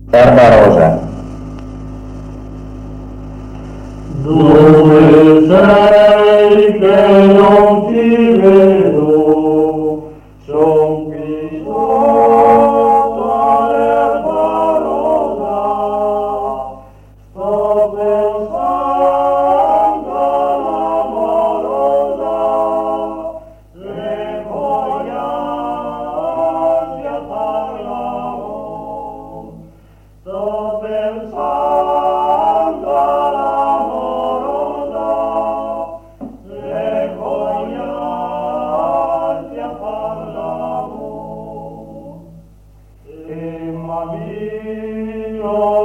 Barbarosa. Dulce non ti vedo, son Cristo all'erba rosa, sto pensando all'amorosa, le fogliate parlavo, sto pensando all'amorosa, le fogliate parlavo, e m'avvio